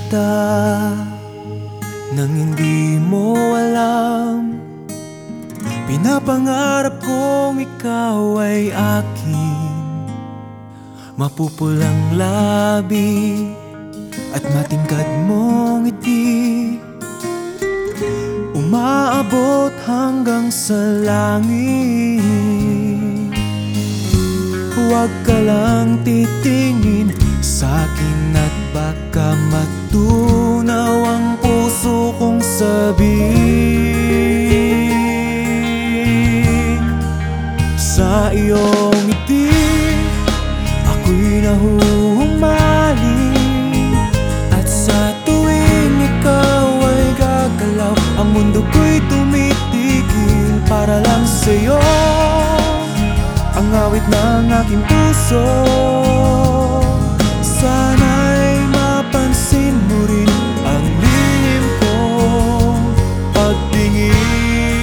kita nang hindi mo alam. Pinapangarap kong ikaw ay akin, mapupulang labi at matingkad mong ngiti, umaabot hanggang sa langit. Huwag ka lang titingin sa'kin at baka matunaw ang puso kong sabihin. Sa iyong ngiti ako'y nahuhumaling, at sa tuwing ikaw ay gagalaw, ang mundo ko'y tumitigil para lang sa'yo. Ang awit ng aking puso, sana'y mapansin mo rin ang lihim kong pagtingin.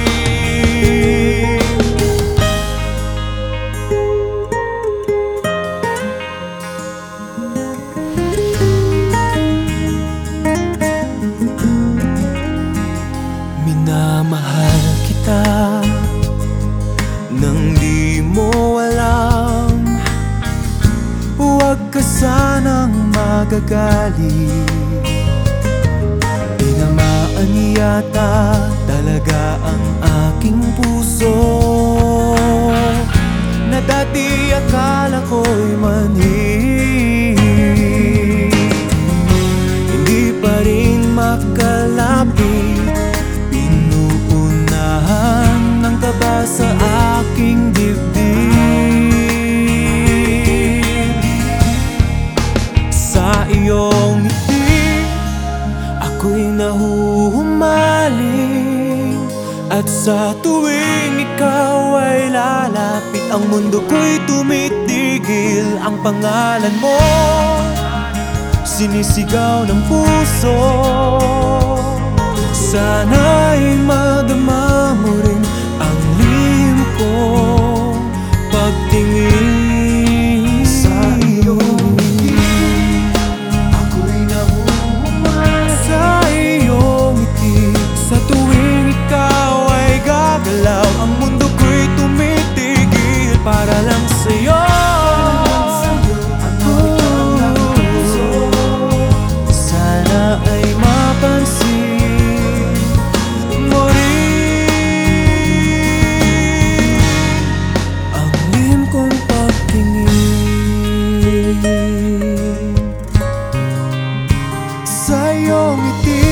Minamahal kita nang di mo alam. Huwag ka sanang magagalit, tinamaan yata talaga ang aking puso, na dati akala ko'y manhid. Hindi pa rin makalapit, inuunahan ng kaba sa aking dibdib. Sa iyong ngiti ako'y nahuhumaling, at sa tuwing ikaw ay lalapit, ang mundo ko'y tumitigil. Ang pangalan mo sinisigaw ng puso, sana'y madama mo rin ang lihim kong pagtingin. Sa iyong ngiti ako'y nahuhumaling, sa iyong ngiti sa tuwing ikaw ay gagalaw, ang mundo ko'y tumitigil para lang sa'yo. Sana ay mapansin mo rin ang lihim kong pagtingin. Sa iyong ngiti